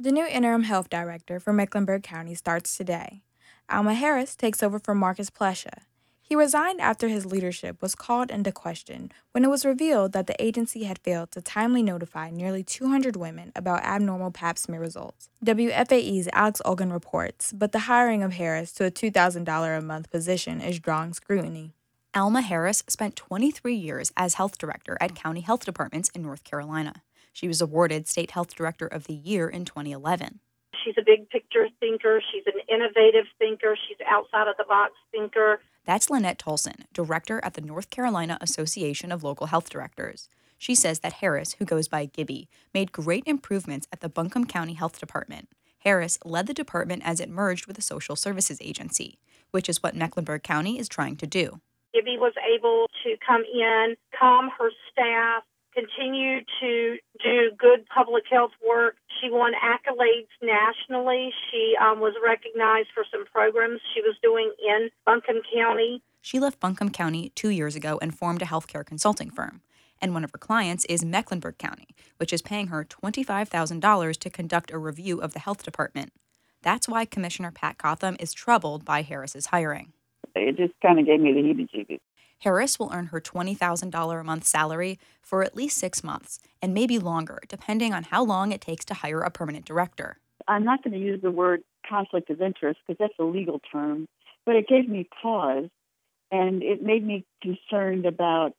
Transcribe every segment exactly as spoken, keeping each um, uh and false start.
The new interim health director for Mecklenburg County starts today. Alma Harris takes over for Marcus Plesha. He resigned after his leadership was called into question when it was revealed that the agency had failed to timely notify nearly two hundred women about abnormal pap smear results. W F A E's Alex Olgan reports, but the hiring of Harris to a two thousand dollars a month position is drawing scrutiny. Alma Harris spent twenty-three years as health director at county health departments in North Carolina. She was awarded State Health Director of the Year in twenty eleven. She's a big picture thinker. She's an innovative thinker. She's outside of the box thinker. That's Lynette Tolson, director at the North Carolina Association of Local Health Directors. She says that Harris, who goes by Gibby, made great improvements at the Buncombe County Health Department. Harris led the department as it merged with the Social Services Agency, which is what Mecklenburg County is trying to do. Gibby was able to come in, calm her staff, continue to do good public health work. She won accolades nationally. She um, was recognized for some programs she was doing in Buncombe County. She left Buncombe County two years ago and formed a healthcare consulting firm. And one of her clients is Mecklenburg County, which is paying her twenty-five thousand dollars to conduct a review of the health department. That's why Commissioner Pat Cotham is troubled by Harris's hiring. It just kind of gave me the heebie-jeebies. Harris will earn her twenty thousand dollars a month salary for at least six months, and maybe longer, depending on how long it takes to hire a permanent director. I'm not going to use the word conflict of interest because that's a legal term, but it gave me pause, and it made me concerned about,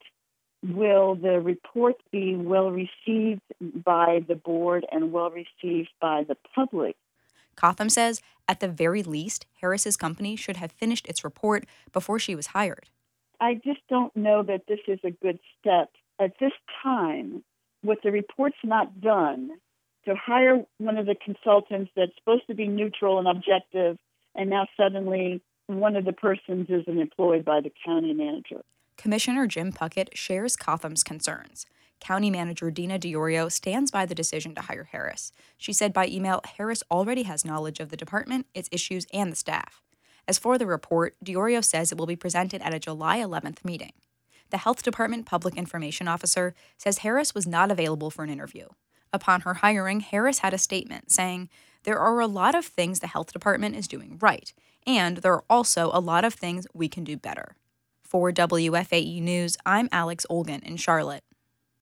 will the report be well received by the board and well received by the public? Cotham says, at the very least, Harris's company should have finished its report before she was hired. I just don't know that this is a good step. At this time, with the reports not done, to hire one of the consultants that's supposed to be neutral and objective, and now suddenly one of the persons isn't employed by the county manager. Commissioner Jim Puckett shares Cotham's concerns. County Manager Dina DiOrio stands by the decision to hire Harris. She said by email, Harris already has knowledge of the department, its issues, and the staff. As for the report, DiOrio says it will be presented at a July eleventh meeting. The Health Department Public Information Officer says Harris was not available for an interview. Upon her hiring, Harris had a statement saying, "There are a lot of things the Health Department is doing right, and there are also a lot of things we can do better." For W F A E News, I'm Alex Olgan in Charlotte.